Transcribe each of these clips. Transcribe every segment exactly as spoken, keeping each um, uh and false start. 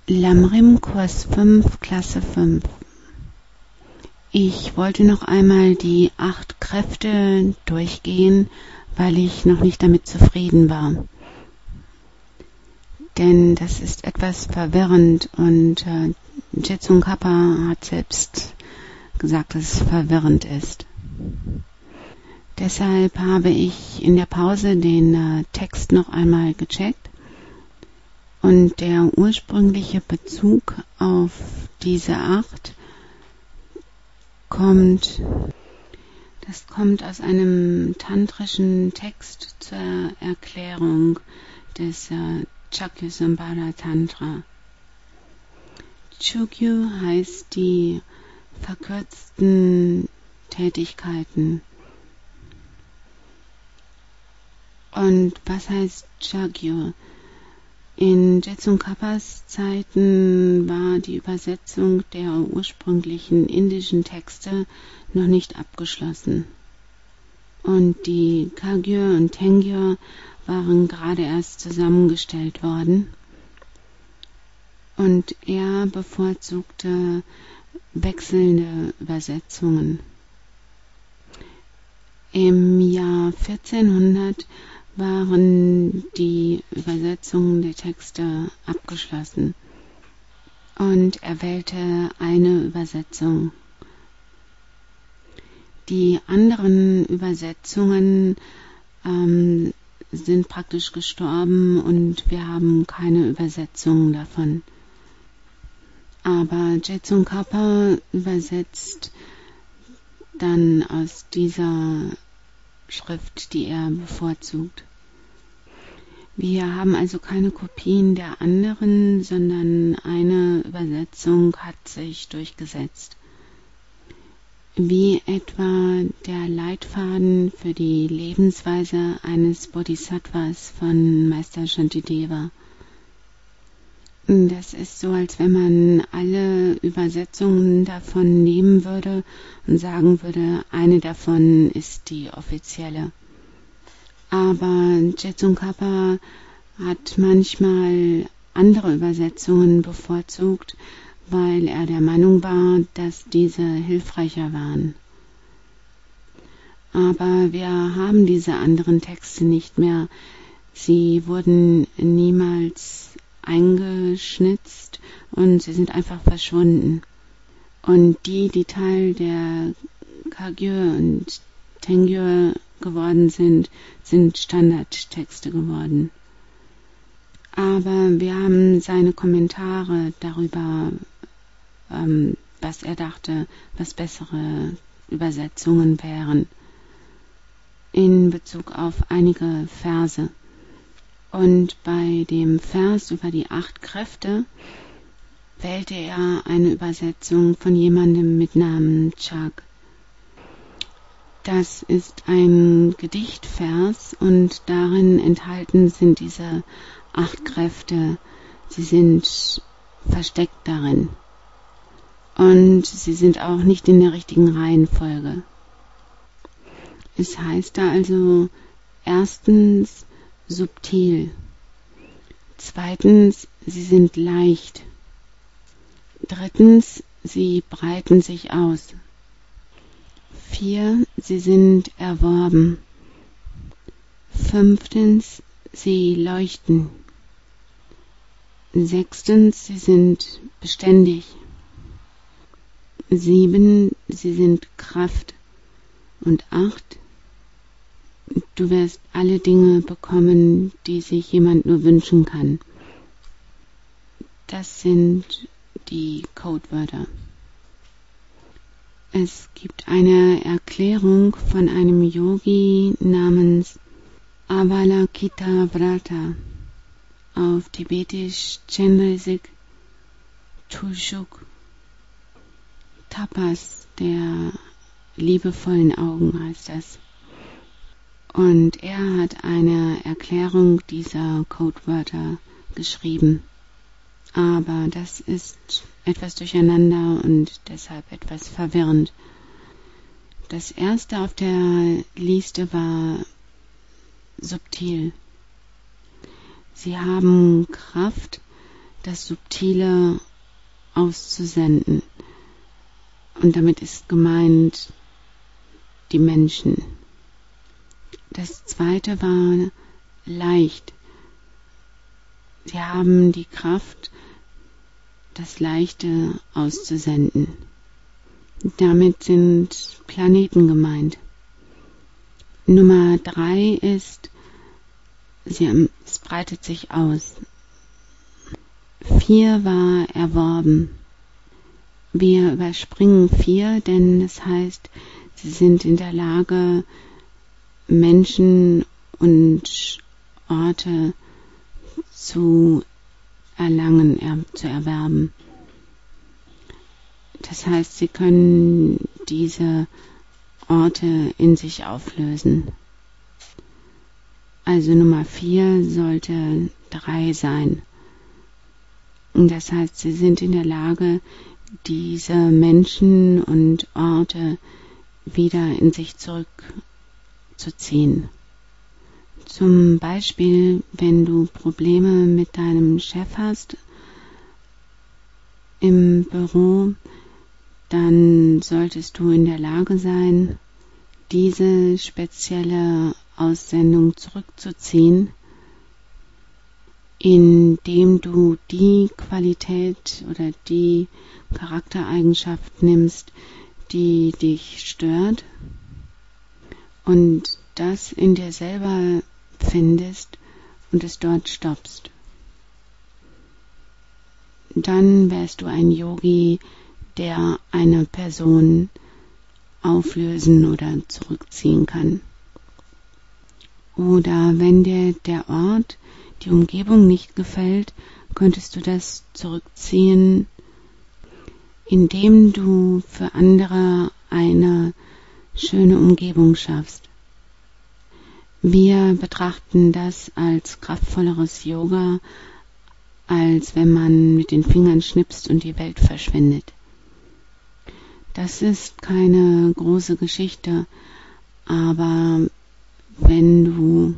Lamrim Kurs fünf, Klasse fünf. Ich wollte noch einmal die acht Kräfte durchgehen, weil ich noch nicht damit zufrieden war. Denn das ist etwas verwirrend und äh, Je Tsongkhapa hat selbst gesagt, dass es verwirrend ist. Deshalb habe ich in der Pause den äh, Text noch einmal gecheckt. Und der ursprüngliche Bezug auf diese acht kommt, das kommt aus einem tantrischen Text zur Erklärung des äh, Chakyusambhara Tantra. Chugyu heißt die verkürzten Tätigkeiten. Und was heißt Chagyu? In Je Tsongkhapas Zeiten war die Übersetzung der ursprünglichen indischen Texte noch nicht abgeschlossen. Und die Kagyu und Tengyu waren gerade erst zusammengestellt worden. Und er bevorzugte wechselnde Übersetzungen. Im Jahr vierzehnhundert waren die Übersetzungen der Texte abgeschlossen und er wählte eine Übersetzung. Die anderen Übersetzungen ähm, sind praktisch gestorben und wir haben keine Übersetzung davon. Aber Je Tsongkhapa übersetzt dann aus dieser Schrift, die er bevorzugt. Wir haben also keine Kopien der anderen, sondern eine Übersetzung hat sich durchgesetzt. Wie etwa der Leitfaden für die Lebensweise eines Bodhisattvas von Meister Shantideva. Das ist so, als wenn man alle Übersetzungen davon nehmen würde und sagen würde, eine davon ist die offizielle. Aber Je Tsongkhapa hat manchmal andere Übersetzungen bevorzugt, weil er der Meinung war, dass diese hilfreicher waren. Aber wir haben diese anderen Texte nicht mehr. Sie wurden niemals eingeschnitzt und sie sind einfach verschwunden. Und die, die Teil der Kagyu und Tengyu geworden sind, sind Standardtexte geworden. Aber wir haben seine Kommentare darüber, ähm, was er dachte, was bessere Übersetzungen wären, in Bezug auf einige Verse. Und bei dem Vers über die acht Kräfte wählte er eine Übersetzung von jemandem mit Namen Chag. Das ist ein Gedichtvers und darin enthalten sind diese acht Kräfte. Sie sind versteckt darin. Und sie sind auch nicht in der richtigen Reihenfolge. Es heißt da also erstens subtil. Zweitens, sie sind leicht. Drittens, sie breiten sich aus. Vier, sie sind erworben. Fünftens, sie leuchten. Sechstens, sie sind beständig. Sieben, sie sind Kraft. Und acht, du wirst alle Dinge bekommen, die sich jemand nur wünschen kann. Das sind die Codewörter. Es gibt eine Erklärung von einem Yogi namens Avalokitavrata, auf Tibetisch Chenrezig Tulshuk. Tapas der liebevollen Augen heißt das. Und er hat eine Erklärung dieser Codewörter geschrieben. Aber das ist etwas durcheinander und deshalb etwas verwirrend. Das erste auf der Liste war subtil. Sie haben Kraft, das Subtile auszusenden. Und damit ist gemeint die Menschen. Das zweite war leicht. Sie haben die Kraft, das Leichte auszusenden. Damit sind Planeten gemeint. Nummer drei ist, sie, es breitet sich aus. Vier war erworben. Wir überspringen vier, denn es heißt, sie sind in der Lage, Menschen und Orte zu erlangen, er, zu erwerben. Das heißt, sie können diese Orte in sich auflösen. Also Nummer vier sollte drei sein. Und das heißt, sie sind in der Lage, diese Menschen und Orte wieder in sich zurückzuziehen. Zum Beispiel, wenn du Probleme mit deinem Chef hast im Büro, dann solltest du in der Lage sein, diese spezielle Aussendung zurückzuziehen, indem du die Qualität oder die Charaktereigenschaft nimmst, die dich stört und das in dir selber findest und es dort stoppst. Dann wärst du ein Yogi, der eine Person auflösen oder zurückziehen kann. Oder wenn dir der Ort, die Umgebung nicht gefällt, könntest du das zurückziehen, indem du für andere eine schöne Umgebung schaffst. Wir betrachten das als kraftvolleres Yoga, als wenn man mit den Fingern schnipst und die Welt verschwindet. Das ist keine große Geschichte, aber wenn du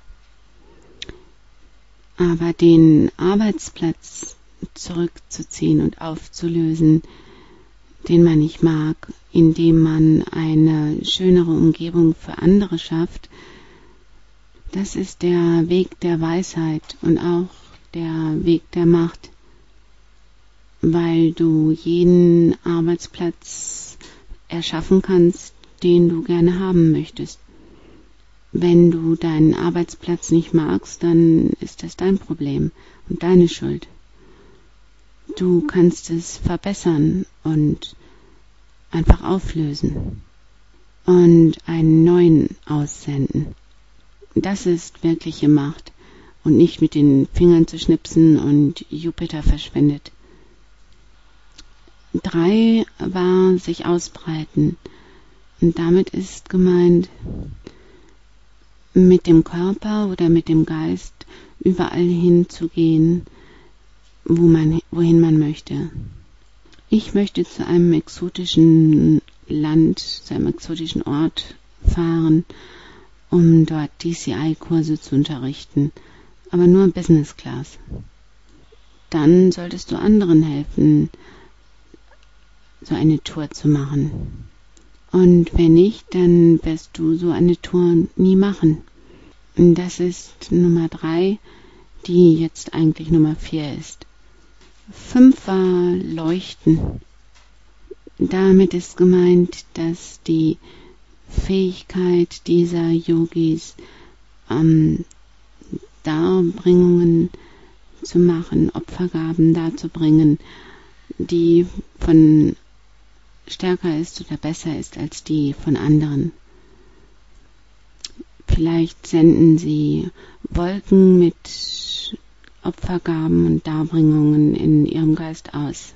aber den Arbeitsplatz zurückzuziehen und aufzulösen, den man nicht mag, indem man eine schönere Umgebung für andere schafft, das ist der Weg der Weisheit und auch der Weg der Macht, weil du jeden Arbeitsplatz erschaffen kannst, den du gerne haben möchtest. Wenn du deinen Arbeitsplatz nicht magst, dann ist das dein Problem und deine Schuld. Du kannst es verbessern und einfach auflösen und einen neuen aussenden. Das ist wirkliche Macht und nicht mit den Fingern zu schnipsen und Jupiter verschwindet. Drei war sich ausbreiten und damit ist gemeint, mit dem Körper oder mit dem Geist überall hinzugehen, wo man, wohin man möchte. Ich möchte zu einem exotischen Land, zu einem exotischen Ort fahren, um dort D C I-Kurse zu unterrichten, aber nur Business Class. Dann solltest du anderen helfen, so eine Tour zu machen. Und wenn nicht, dann wirst du so eine Tour nie machen. Und das ist Nummer drei, die jetzt eigentlich Nummer vier ist. Fünf war Leuchten. Damit ist gemeint, dass die Fähigkeit dieser Yogis, ähm, Darbringungen zu machen, Opfergaben darzubringen, die von stärker ist oder besser ist als die von anderen. Vielleicht senden sie Wolken mit Opfergaben und Darbringungen in ihrem Geist aus.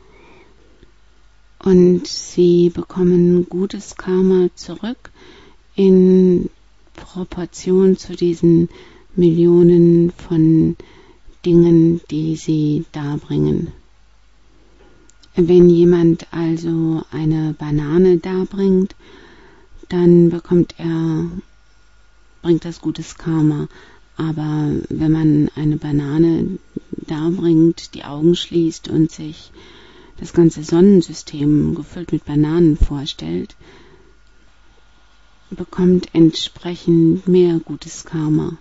Und sie bekommen gutes Karma zurück in Proportion zu diesen Millionen von Dingen, die sie darbringen. Wenn jemand also eine Banane darbringt, dann bekommt er, bringt das gutes Karma. Aber wenn man eine Banane darbringt, die Augen schließt und sich das ganze Sonnensystem gefüllt mit Bananen vorstellt, bekommt entsprechend mehr gutes Karma.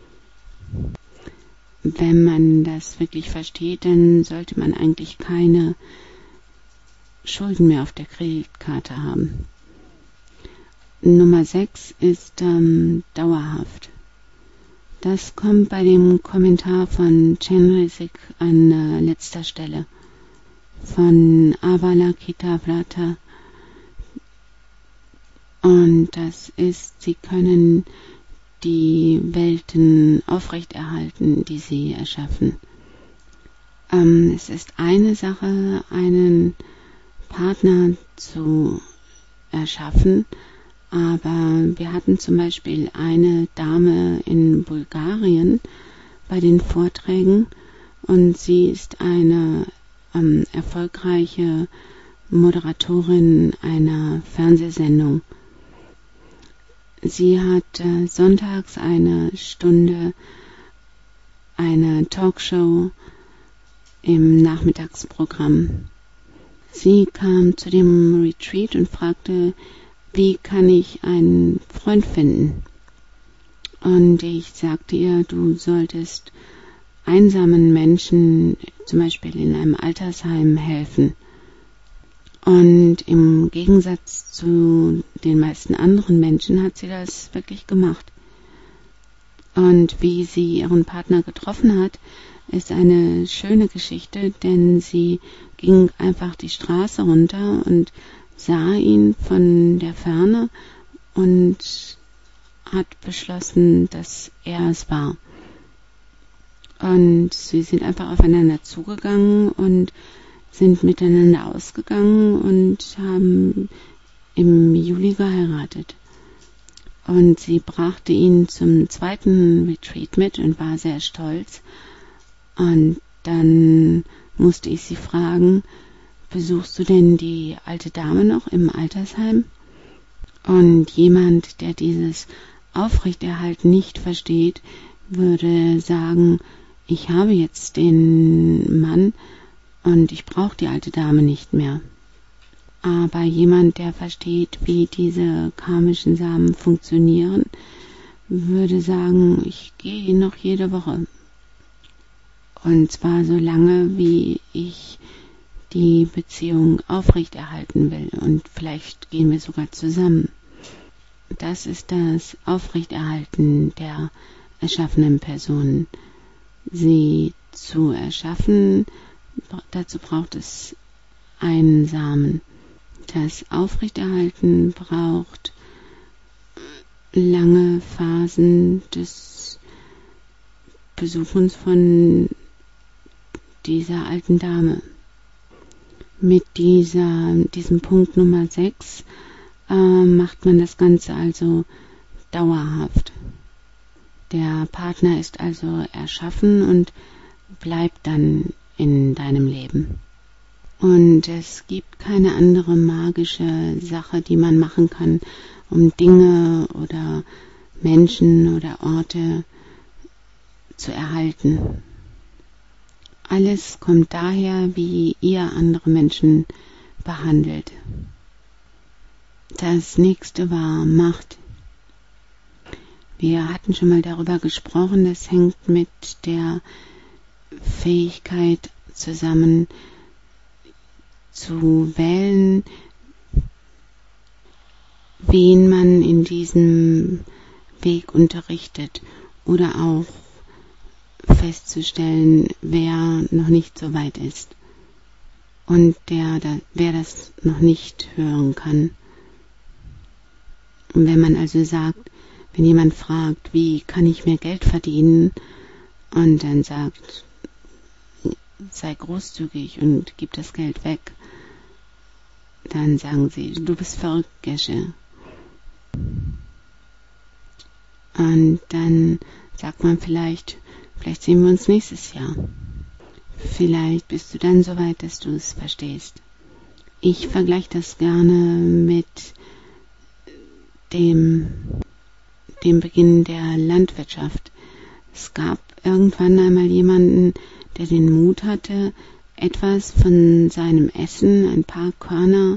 Wenn man das wirklich versteht, dann sollte man eigentlich keine Schulden mehr auf der Kreditkarte haben. Nummer sechs ist ähm, dauerhaft. Das kommt bei dem Kommentar von Chenrezig an äh, letzter Stelle. Von Avalokitavrata. Und das ist, sie können die Welten aufrechterhalten, die sie erschaffen. Ähm, es ist eine Sache, einen Partner zu erschaffen, aber wir hatten zum Beispiel eine Dame in Bulgarien bei den Vorträgen und sie ist eine ähm, erfolgreiche Moderatorin einer Fernsehsendung. Sie hat äh, sonntags eine Stunde eine Talkshow im Nachmittagsprogramm. Sie kam zu dem Retreat und fragte, wie kann ich einen Freund finden? Und ich sagte ihr, du solltest einsamen Menschen, zum Beispiel in einem Altersheim, helfen. Und im Gegensatz zu den meisten anderen Menschen hat sie das wirklich gemacht. Und wie sie ihren Partner getroffen hat, ist eine schöne Geschichte, denn sie ging einfach die Straße runter und sah ihn von der Ferne und hat beschlossen, dass er es war. Und sie sind einfach aufeinander zugegangen und sind miteinander ausgegangen und haben im Juli geheiratet. Und sie brachte ihn zum zweiten Retreat mit und war sehr stolz. Und dann musste ich sie fragen, besuchst du denn die alte Dame noch im Altersheim? Und jemand, der dieses Aufrechterhalten nicht versteht, würde sagen, ich habe jetzt den Mann und ich brauche die alte Dame nicht mehr. Aber jemand, der versteht, wie diese karmischen Samen funktionieren, würde sagen, ich gehe noch jede Woche. Und zwar so lange, wie ich die Beziehung aufrechterhalten will. Und vielleicht gehen wir sogar zusammen. Das ist das Aufrechterhalten der erschaffenen Personen. Sie zu erschaffen, dazu braucht es einen Samen. Das Aufrechterhalten braucht lange Phasen des Besuchens von dieser alten Dame. Mit dieser, diesem Punkt Nummer sechs äh, macht man das Ganze also dauerhaft. Der Partner ist also erschaffen und bleibt dann in deinem Leben. Und es gibt keine andere magische Sache, die man machen kann, um Dinge oder Menschen oder Orte zu erhalten. Alles kommt daher, wie ihr andere Menschen behandelt. Das nächste war Macht. Wir hatten schon mal darüber gesprochen, das hängt mit der Fähigkeit zusammen, zu wählen, wen man in diesem Weg unterrichtet oder auch festzustellen, wer noch nicht so weit ist und der, der, wer das noch nicht hören kann. Und wenn man also sagt, wenn jemand fragt, wie kann ich mehr Geld verdienen, und dann sagt, sei großzügig und gib das Geld weg, dann sagen sie, du bist verrückt, Gesche. Und dann sagt man vielleicht, vielleicht sehen wir uns nächstes Jahr. Vielleicht bist du dann so weit, dass du es verstehst. Ich vergleiche das gerne mit dem, dem Beginn der Landwirtschaft. Es gab irgendwann einmal jemanden, der den Mut hatte, etwas von seinem Essen, ein paar Körner,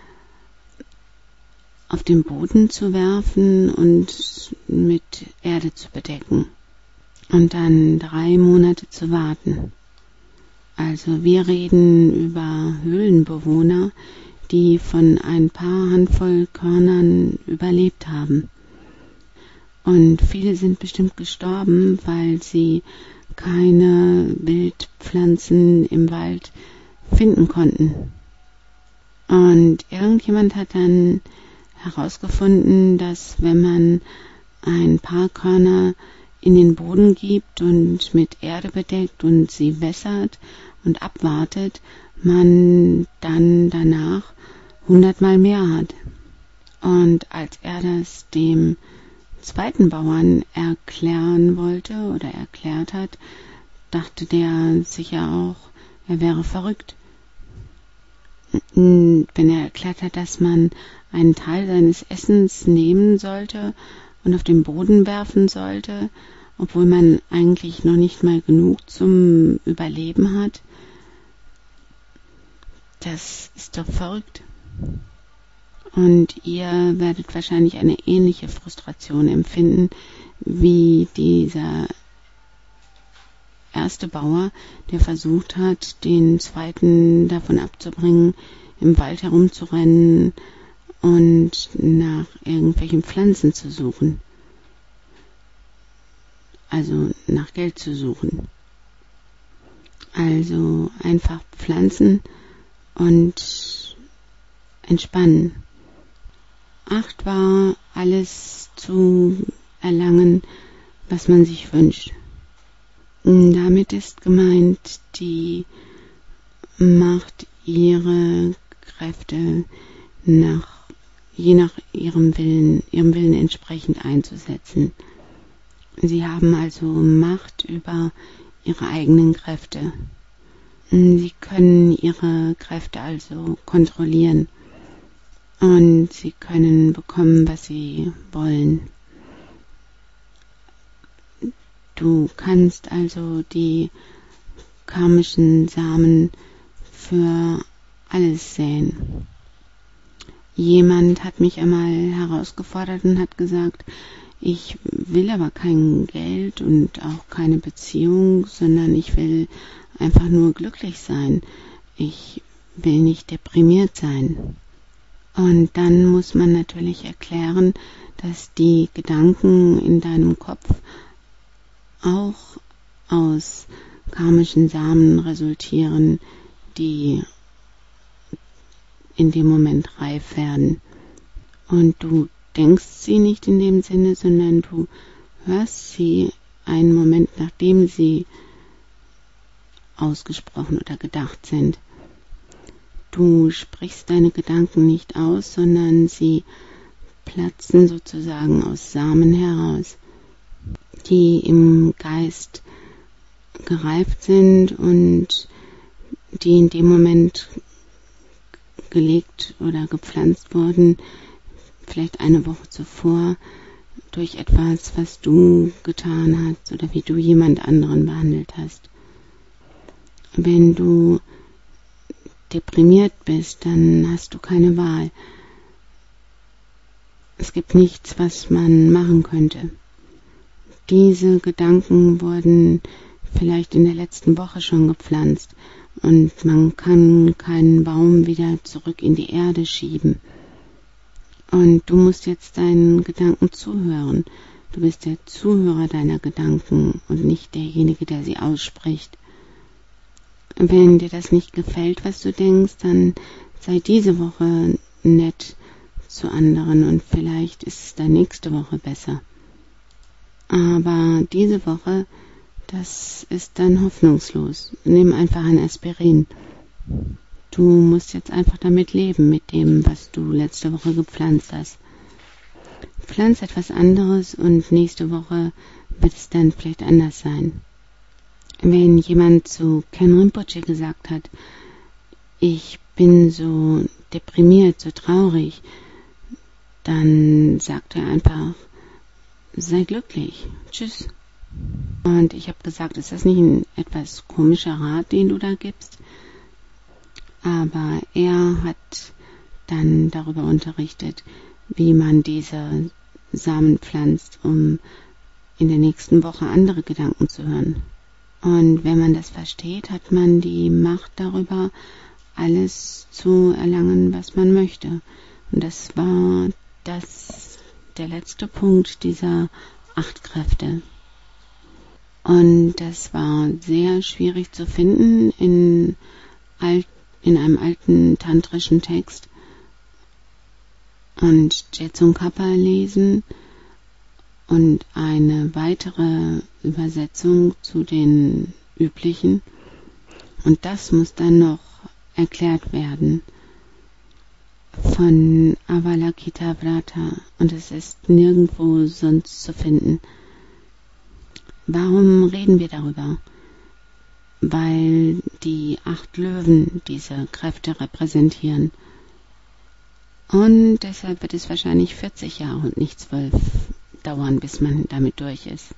auf den Boden zu werfen und mit Erde zu bedecken und dann drei Monate zu warten. Also wir reden über Höhlenbewohner, die von ein paar Handvoll Körnern überlebt haben. Und viele sind bestimmt gestorben, weil sie keine Wildpflanzen im Wald finden konnten. Und irgendjemand hat dann herausgefunden, dass wenn man ein paar Körner in den Boden gibt und mit Erde bedeckt und sie wässert und abwartet, man dann danach hundertmal mehr hat. Und als er das dem zweiten Bauern erklären wollte oder erklärt hat, dachte der sicher auch, er wäre verrückt. Wenn er erklärt hat, dass man einen Teil seines Essens nehmen sollte und auf den Boden werfen sollte, obwohl man eigentlich noch nicht mal genug zum Überleben hat, das ist doch verrückt. Und ihr werdet wahrscheinlich eine ähnliche Frustration empfinden wie dieser erste Bauer, der versucht hat, den zweiten davon abzubringen, im Wald herumzurennen und nach irgendwelchen Pflanzen zu suchen. Also nach Geld zu suchen. Also einfach pflanzen und entspannen. Acht war, alles zu erlangen, was man sich wünscht. Damit ist gemeint, die Macht, ihre Kräfte nach, je nach ihrem Willen, ihrem Willen entsprechend einzusetzen. Sie haben also Macht über ihre eigenen Kräfte. Sie können ihre Kräfte also kontrollieren. Und sie können bekommen, was sie wollen. Du kannst also die karmischen Samen für alles säen. Jemand hat mich einmal herausgefordert und hat gesagt, ich will aber kein Geld und auch keine Beziehung, sondern ich will einfach nur glücklich sein. Ich will nicht deprimiert sein. Und dann muss man natürlich erklären, dass die Gedanken in deinem Kopf auch aus karmischen Samen resultieren, die in dem Moment reif werden. Und du denkst sie nicht in dem Sinne, sondern du hörst sie einen Moment, nachdem sie ausgesprochen oder gedacht sind. Du sprichst deine Gedanken nicht aus, sondern sie platzen sozusagen aus Samen heraus, die im Geist gereift sind und die in dem Moment gelegt oder gepflanzt wurden, vielleicht eine Woche zuvor, durch etwas, was du getan hast oder wie du jemand anderen behandelt hast. Wenn du deprimiert bist, dann hast du keine Wahl. Es gibt nichts, was man machen könnte. Diese Gedanken wurden vielleicht in der letzten Woche schon gepflanzt und man kann keinen Baum wieder zurück in die Erde schieben. Und du musst jetzt deinen Gedanken zuhören. Du bist der Zuhörer deiner Gedanken und nicht derjenige, der sie ausspricht. Wenn dir das nicht gefällt, was du denkst, dann sei diese Woche nett zu anderen und vielleicht ist es dann nächste Woche besser. Aber diese Woche, das ist dann hoffnungslos. Nimm einfach ein Aspirin. Du musst jetzt einfach damit leben, mit dem, was du letzte Woche gepflanzt hast. Pflanz etwas anderes und nächste Woche wird es dann vielleicht anders sein. Wenn jemand zu Ken Rinpoche gesagt hat, ich bin so deprimiert, so traurig, dann sagt er einfach, sei glücklich, tschüss. Und ich habe gesagt, ist das nicht ein etwas komischer Rat, den du da gibst? Aber er hat dann darüber unterrichtet, wie man diese Samen pflanzt, um in der nächsten Woche andere Gedanken zu hören. Und wenn man das versteht, hat man die Macht darüber, alles zu erlangen, was man möchte. Und das war das, der letzte Punkt dieser acht Kräfte. Und das war sehr schwierig zu finden in, alt, in einem alten tantrischen Text. Und Je Kappa lesen und eine weitere Übersetzung zu den üblichen. Und das muss dann noch erklärt werden von Avalokitavrata, und es ist nirgendwo sonst zu finden. Warum reden wir darüber? Weil die acht Löwen diese Kräfte repräsentieren. Und deshalb wird es wahrscheinlich vierzig Jahre und nicht zwölf dauern, bis man damit durch ist.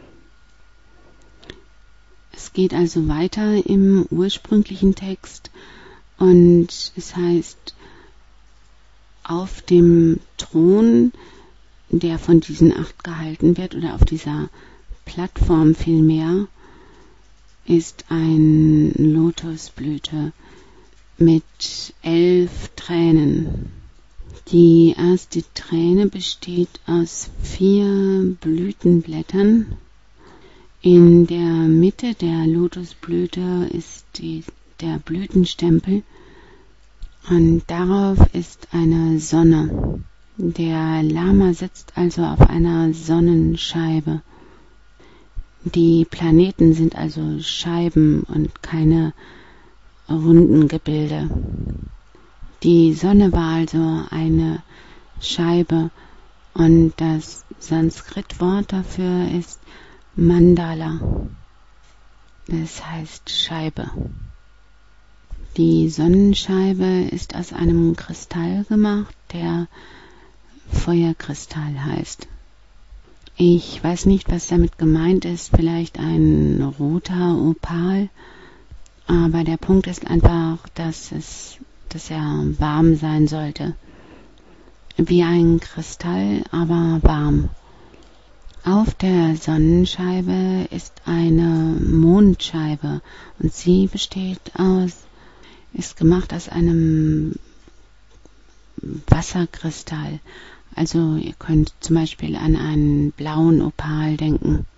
Es geht also weiter im ursprünglichen Text und es heißt, auf dem Thron, der von diesen acht gehalten wird, oder auf dieser Plattform vielmehr, ist ein Lotusblüte mit elf Tränen. Die erste Träne besteht aus vier Blütenblättern. In der Mitte der Lotusblüte ist die, der Blütenstempel und darauf ist eine Sonne. Der Lama sitzt also auf einer Sonnenscheibe. Die Planeten sind also Scheiben und keine runden Gebilde. Die Sonne war also eine Scheibe und das Sanskrit-Wort dafür ist Mandala. Das heißt Scheibe. Die Sonnenscheibe ist aus einem Kristall gemacht, der Feuerkristall heißt. Ich weiß nicht, was damit gemeint ist, vielleicht ein roter Opal, aber der Punkt ist einfach, dass es, dass er warm sein sollte. Wie ein Kristall, aber warm. Auf der Sonnenscheibe ist eine Mondscheibe und sie besteht aus, ist gemacht aus einem Wasserkristall. Also ihr könnt zum Beispiel an einen blauen Opal denken.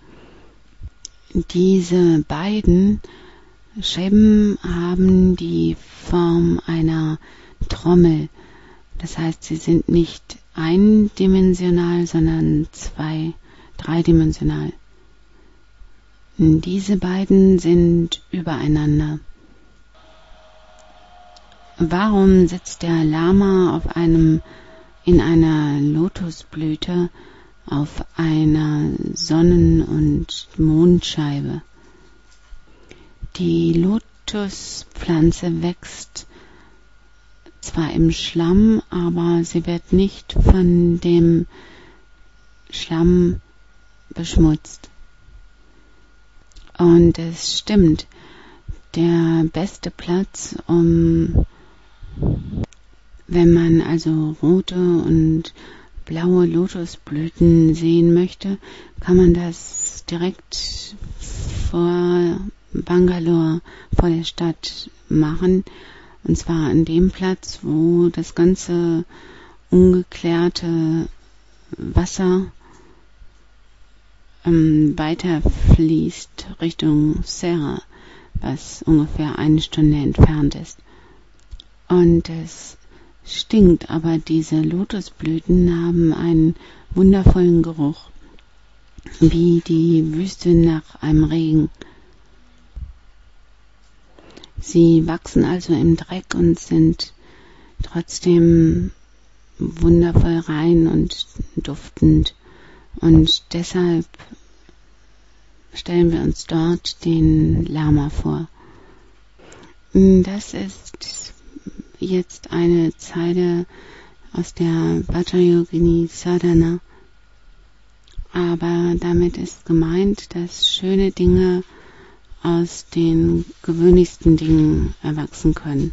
Diese beiden Scheiben haben die Form einer Trommel. Das heißt, sie sind nicht eindimensional, sondern zwei, dreidimensional. Diese beiden sind übereinander. Warum sitzt der Lama auf einem, in einer Lotusblüte auf einer Sonnen- und Mondscheibe? Die Lotuspflanze wächst zwar im Schlamm, aber sie wird nicht von dem Schlamm beschmutzt. Und es stimmt, der beste Platz, um, wenn man also rote und blaue Lotusblüten sehen möchte, kann man das direkt vor Bangalore, vor der Stadt machen. Und zwar an dem Platz, wo das ganze ungeklärte Wasser ähm, weiterfließt Richtung Serra, was ungefähr eine Stunde entfernt ist. Und es stinkt, aber diese Lotusblüten haben einen wundervollen Geruch, wie die Wüste nach einem Regen. Sie wachsen also im Dreck und sind trotzdem wundervoll rein und duftend. Und deshalb stellen wir uns dort den Lama vor. Das ist jetzt eine Zeile aus der Vajrayogini Sadhana. Aber damit ist gemeint, dass schöne Dinge aus den gewöhnlichsten Dingen erwachsen können.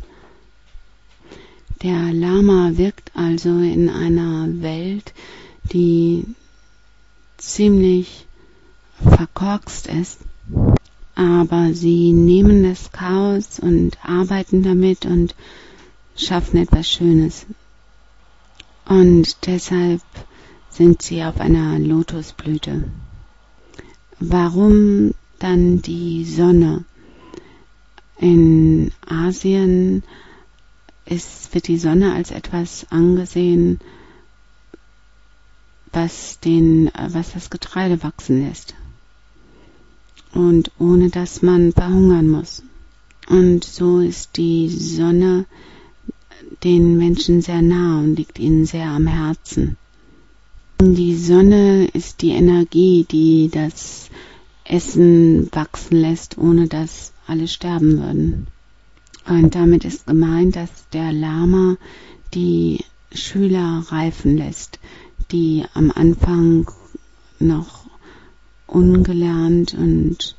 Der Lama wirkt also in einer Welt, die ziemlich verkorkst ist, aber sie nehmen das Chaos und arbeiten damit und schaffen etwas Schönes. Und deshalb sind sie auf einer Lotusblüte. Warum dann die Sonne? In Asien ist, wird die Sonne als etwas angesehen, was, den, was das Getreide wachsen lässt. Und ohne dass man verhungern muss. Und so ist die Sonne den Menschen sehr nah und liegt ihnen sehr am Herzen. Die Sonne ist die Energie, die das Essen wachsen lässt, ohne dass alle sterben würden. Und damit ist gemeint, dass der Lama die Schüler reifen lässt, die am Anfang noch ungelernt und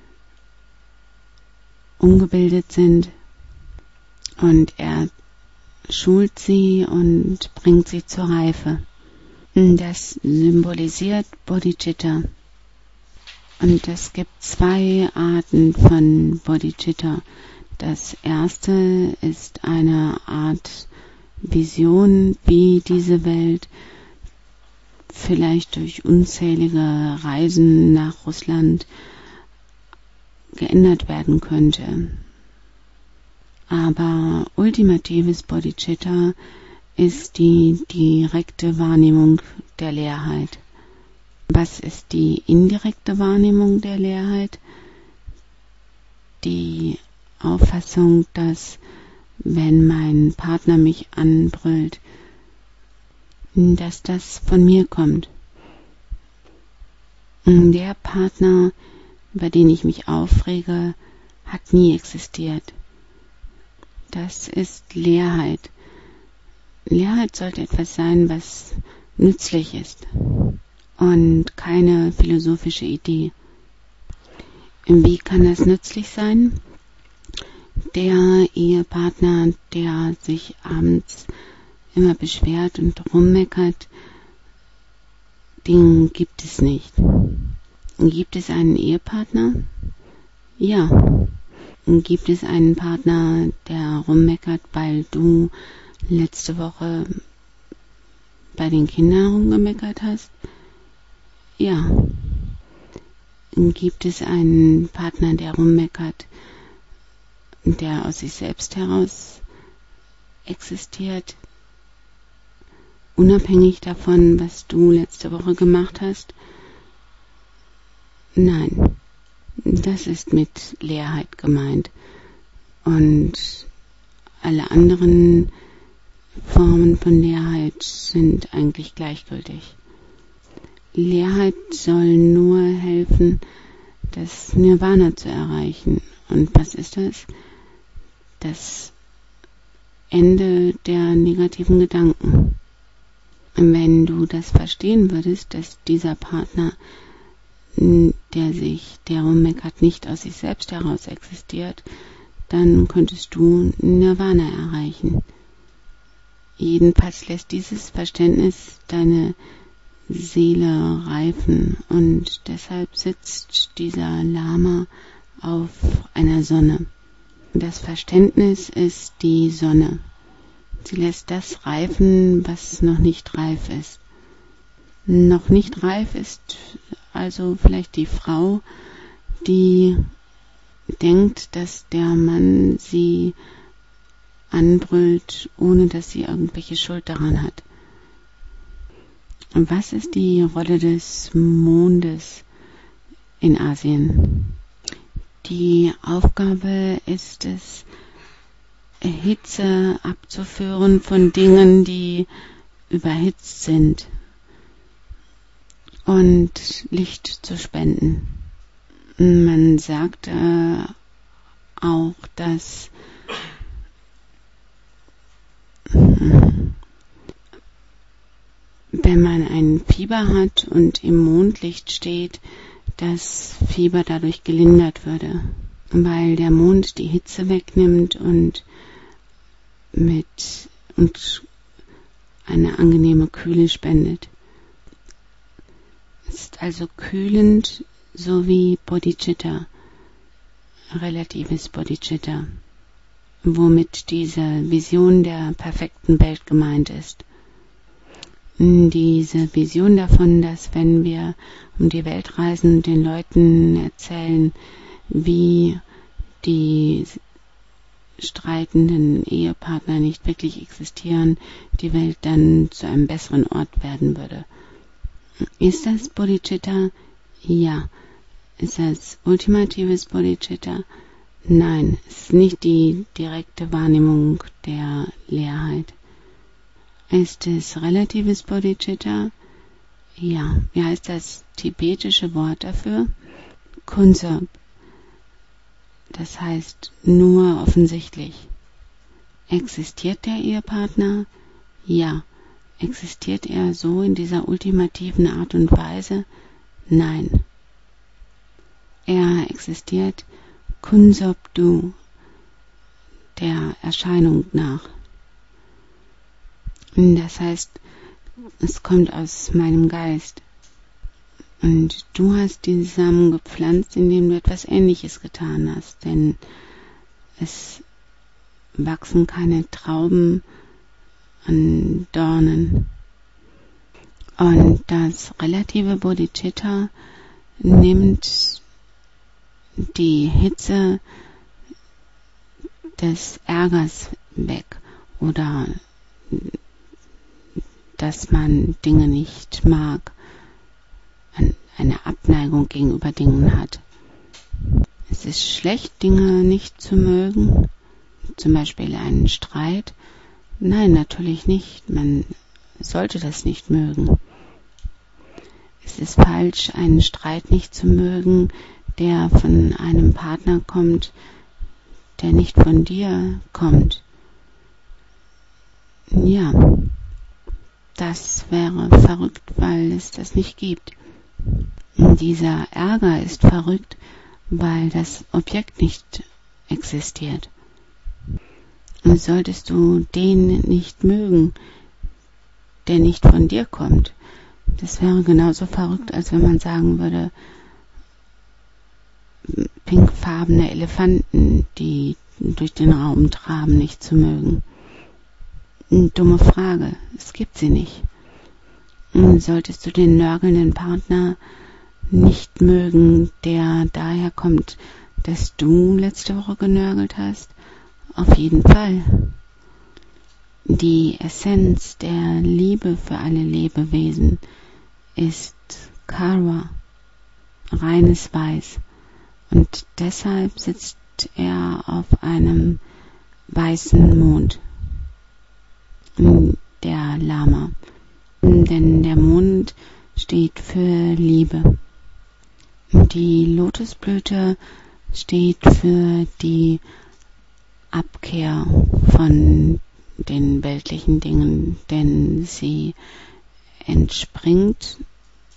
ungebildet sind. Und er schult sie und bringt sie zur Reife. Das symbolisiert Bodhicitta. Und es gibt zwei Arten von Bodhicitta. Das erste ist eine Art Vision, wie diese Welt vielleicht durch unzählige Reisen nach Russland geändert werden könnte. Aber ultimatives Bodhicitta ist die direkte Wahrnehmung der Leerheit. Was ist die indirekte Wahrnehmung der Leerheit? Die Auffassung, dass wenn mein Partner mich anbrüllt, dass das von mir kommt. Der Partner, über den ich mich aufrege, hat nie existiert. Das ist Leerheit. Leerheit sollte etwas sein, was nützlich ist und keine philosophische Idee. Wie kann das nützlich sein? Der Ehepartner, der sich abends immer beschwert und rummeckert, den gibt es nicht. Gibt es einen Ehepartner? Ja. Gibt es einen Partner, der rummeckert, weil du letzte Woche bei den Kindern rumgemeckert hast? Ja. Gibt es einen Partner, der rummeckert, der aus sich selbst heraus existiert, unabhängig davon, was du letzte Woche gemacht hast? Nein, das ist mit Leerheit gemeint. Und alle anderen Formen von Leerheit sind eigentlich gleichgültig. Leerheit soll nur helfen, das Nirvana zu erreichen. Und was ist das? Das Ende der negativen Gedanken. Wenn du das verstehen würdest, dass dieser Partner, der sich, der rummeckert, nicht aus sich selbst heraus existiert, dann könntest du Nirvana erreichen. Jedenfalls lässt dieses Verständnis deine Seele reifen und deshalb sitzt dieser Lama auf einer Sonne. Das Verständnis ist die Sonne. Sie lässt das reifen, was noch nicht reif ist. Noch nicht reif ist also vielleicht die Frau, die denkt, dass der Mann sie anbrüllt, ohne dass sie irgendwelche Schuld daran hat. Und was ist die Rolle des Mondes in Asien? Die Aufgabe ist es, Hitze abzuführen von Dingen, die überhitzt sind, und Licht zu spenden. Man sagt äh, auch, dass wenn man ein Fieber hat und im Mondlicht steht, das Fieber dadurch gelindert würde, weil der Mond die Hitze wegnimmt und mit und eine angenehme Kühle spendet. Es ist also kühlend, so wie Bodhicitta, relatives Bodhicitta, womit diese Vision der perfekten Welt gemeint ist. Diese Vision davon, dass wenn wir um die Welt reisen und den Leuten erzählen, wie die streitenden Ehepartner nicht wirklich existieren, die Welt dann zu einem besseren Ort werden würde. Ist das Bodhicitta? Ja. Ist das ultimatives Bodhicitta? Nein, es ist nicht die direkte Wahrnehmung der Leerheit. Ist es relatives Bodhicitta? Ja. Wie heißt das tibetische Wort dafür? Kunsob. Das heißt nur offensichtlich. Existiert der Ehepartner? Ja. Existiert er so in dieser ultimativen Art und Weise? Nein. Er existiert Kunsobdu, der Erscheinung nach. Das heißt, es kommt aus meinem Geist. Und du hast die Samen gepflanzt, indem du etwas Ähnliches getan hast. Denn es wachsen keine Trauben an Dornen. Und das relative Bodhicitta nimmt die Hitze des Ärgers weg oder dass man Dinge nicht mag, eine Abneigung gegenüber Dingen hat. Es ist schlecht, Dinge nicht zu mögen, zum Beispiel einen Streit. Nein, natürlich nicht. Man sollte das nicht mögen. Es ist falsch, einen Streit nicht zu mögen, der von einem Partner kommt, der nicht von dir kommt. Ja, das wäre verrückt, weil es das nicht gibt. Und dieser Ärger ist verrückt, weil das Objekt nicht existiert. Und solltest du den nicht mögen, der nicht von dir kommt, das wäre genauso verrückt, als wenn man sagen würde, pinkfarbene Elefanten, die durch den Raum traben, nicht zu mögen. Eine dumme Frage, es gibt sie nicht. Und solltest du den nörgelnden Partner nicht mögen, der daher kommt, dass du letzte Woche genörgelt hast? Auf jeden Fall. Die Essenz der Liebe für alle Lebewesen ist Karma, reines Weiß. Und deshalb sitzt er auf einem weißen Mond, der Lama. Denn der Mond steht für Liebe. Die Lotusblüte steht für die Abkehr von den weltlichen Dingen, denn sie entspringt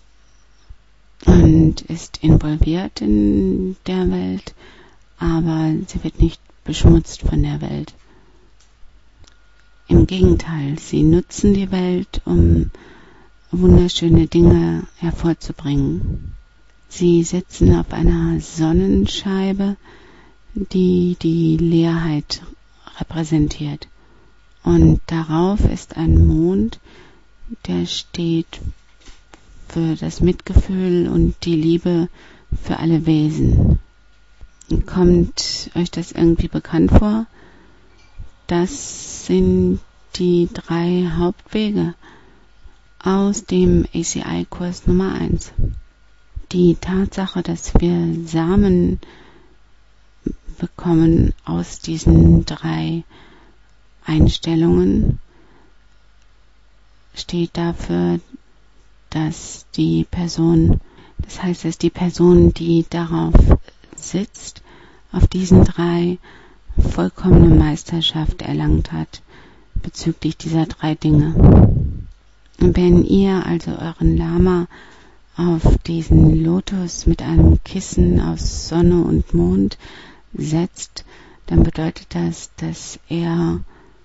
und ist involviert in der Welt, aber sie wird nicht beschmutzt von der Welt. Im Gegenteil, sie nutzen die Welt, um wunderschöne Dinge hervorzubringen. Sie sitzen auf einer Sonnenscheibe, die die Leerheit repräsentiert. Und darauf ist ein Mond, der steht für das Mitgefühl und die Liebe für alle Wesen. Kommt euch das irgendwie bekannt vor? Das sind die drei Hauptwege aus dem A C I-Kurs Nummer eins. Die Tatsache, dass wir Samen bekommen aus diesen drei Einstellungen, steht dafür, dass die Person, das heißt, dass die Person, die darauf sitzt, auf diesen drei vollkommene Meisterschaft erlangt hat bezüglich dieser drei Dinge. Wenn ihr also euren Lama auf diesen Lotus mit einem Kissen aus Sonne und Mond setzt, dann bedeutet das, dass er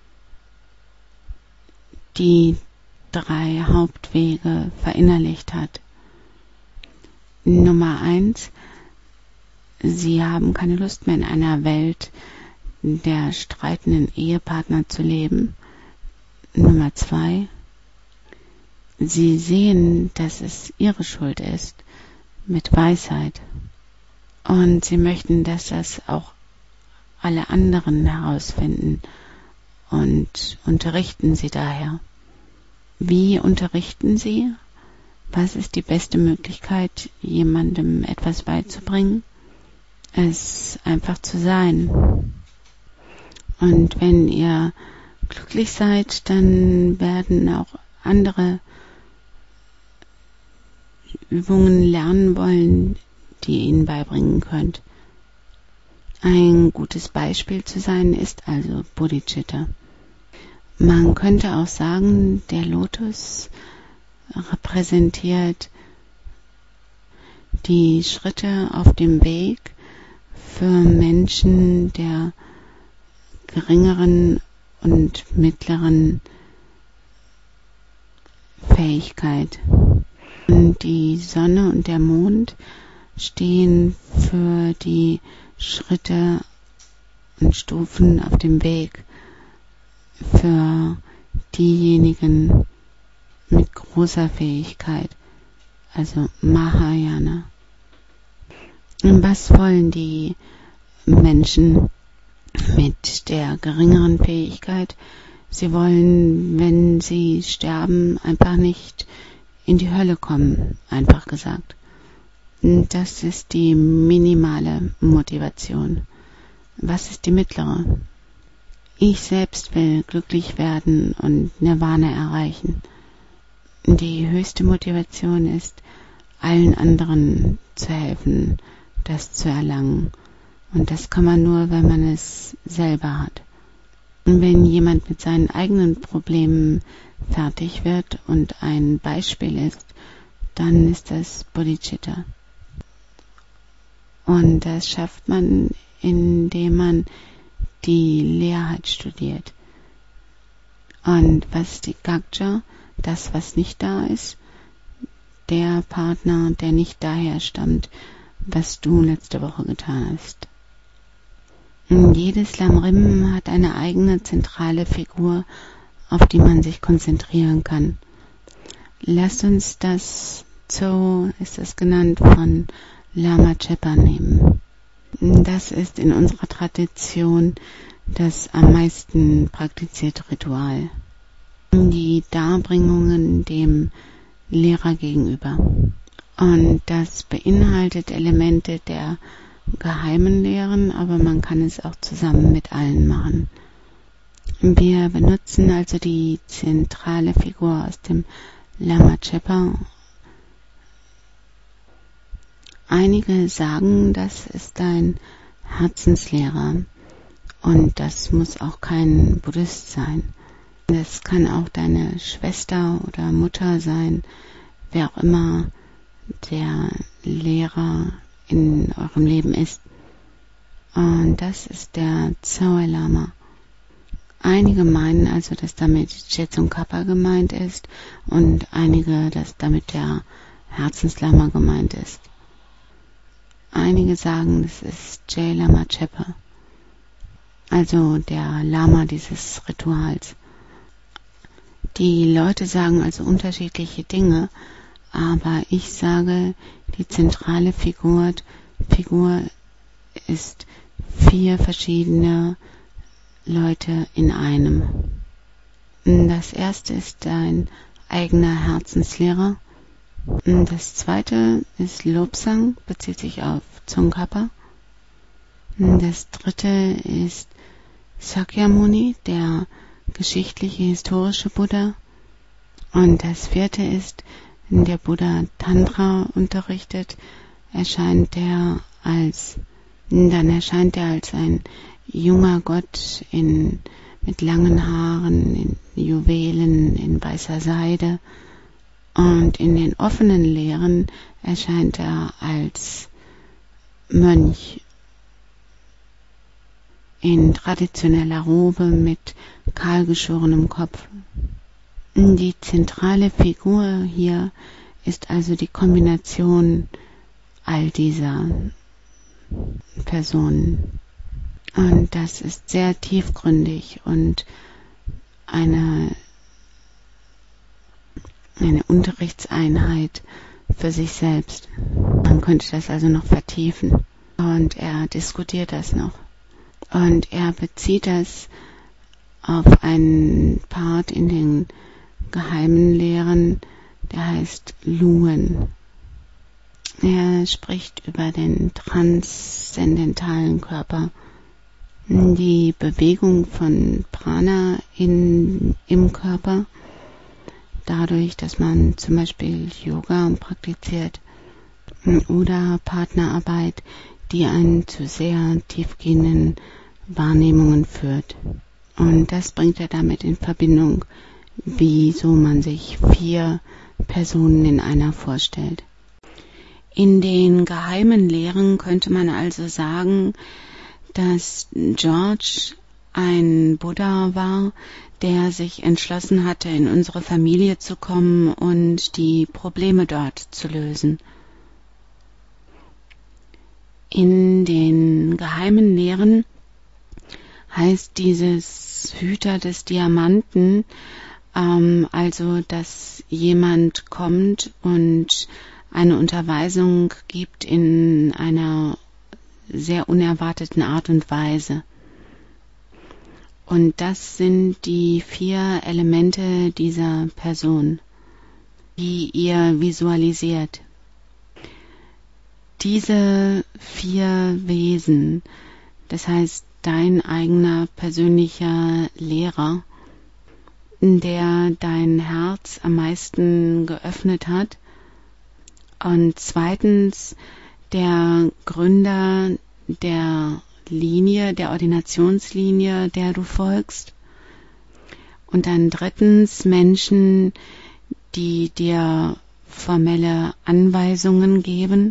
die drei Hauptwege verinnerlicht hat. Nummer eins, sie haben keine Lust mehr in einer Welt der streitenden Ehepartner zu leben. Nummer zwei, sie sehen, dass es ihre Schuld ist, mit Weisheit. Und sie möchten, dass das auch alle anderen herausfinden und unterrichten sie daher. Wie unterrichten sie? Was ist die beste Möglichkeit, jemandem etwas beizubringen? Es einfach zu sein. Und wenn ihr glücklich seid, dann werden auch andere Übungen lernen wollen, die ihr ihnen beibringen könnt. Ein gutes Beispiel zu sein ist also Bodhicitta. Man könnte auch sagen, der Lotus repräsentiert die Schritte auf dem Weg für Menschen der geringeren und mittleren Fähigkeit. Und die Sonne und der Mond stehen für die Schritte und Stufen auf dem Weg für diejenigen mit großer Fähigkeit, also Mahayana. Und was wollen die Menschen mit der geringeren Fähigkeit? Sie wollen, wenn sie sterben, einfach nicht in die Hölle kommen, einfach gesagt. Das ist die minimale Motivation. Was ist die mittlere? Ich selbst will glücklich werden und Nirvana erreichen. Die höchste Motivation ist, allen anderen zu helfen, das zu erlangen. Und das kann man nur, wenn man es selber hat. Und wenn jemand mit seinen eigenen Problemen fertig wird und ein Beispiel ist, dann ist das Bodhicitta. Und das schafft man, indem man die Leerheit studiert. Und was ist die Gagja? Das, was nicht da ist. Der Partner, der nicht daher stammt, was du letzte Woche getan hast. Und jedes Lamrim hat eine eigene zentrale Figur, auf die man sich konzentrieren kann. Lasst uns das, so ist es genannt, von Lama Chepa nehmen. Das ist in unserer Tradition das am meisten praktizierte Ritual. Die Darbringungen dem Lehrer gegenüber. Und das beinhaltet Elemente der geheimen Lehren, aber man kann es auch zusammen mit allen machen. Wir benutzen also die zentrale Figur aus dem Lama Chepa. Einige sagen, das ist ein Herzenslehrer und das muss auch kein Buddhist sein. Das kann auch deine Schwester oder Mutter sein, wer auch immer der Lehrer in eurem Leben ist. Und das ist der Zoe Lama. Einige meinen also, dass damit Jetsun Kappa gemeint ist und einige, dass damit der Herzenslama gemeint ist. Einige sagen, das ist J. Lama Chepa, also der Lama dieses Rituals. Die Leute sagen also unterschiedliche Dinge, aber ich sage, die zentrale Figur, Figur ist vier verschiedene Leute in einem. Das erste ist dein eigener Herzenslehrer. Das zweite ist Lobsang, bezieht sich auf Tsongkhapa. Das dritte ist Sakyamuni, der geschichtliche, historische Buddha. Und das vierte ist, wenn der Buddha Tantra unterrichtet, erscheint er als, dann erscheint er als ein junger Gott in, mit langen Haaren, in Juwelen, in weißer Seide Und in den offenen Lehren erscheint er als Mönch in traditioneller Robe mit kahlgeschorenem Kopf. Die zentrale Figur hier ist also die Kombination all dieser Personen. Und das ist sehr tiefgründig und eine, eine Unterrichtseinheit für sich selbst. Man könnte das also noch vertiefen. Und er diskutiert das noch. Und er bezieht das auf einen Part in den geheimen Lehren, der heißt Luen. Er spricht über den transzendentalen Körper, die Bewegung von Prana in, im Körper, dadurch, dass man zum Beispiel Yoga praktiziert oder Partnerarbeit, die einen zu sehr tiefgehenden Wahrnehmungen führt. Und das bringt er damit in Verbindung, wieso man sich vier Personen in einer vorstellt. In den geheimen Lehren könnte man also sagen, dass George ein Buddha war, der sich entschlossen hatte, in unsere Familie zu kommen und die Probleme dort zu lösen. In den geheimen Lehren heißt dieses Hüter des Diamanten, ähm, also dass jemand kommt und eine Unterweisung gibt in einer sehr unerwarteten Art und Weise. Und das sind die vier Elemente dieser Person, die ihr visualisiert. Diese vier Wesen, das heißt dein eigener persönlicher Lehrer, der dein Herz am meisten geöffnet hat, und zweitens der Gründer der Linie, der Ordinationslinie, der du folgst, und dann drittens Menschen, die dir formelle Anweisungen geben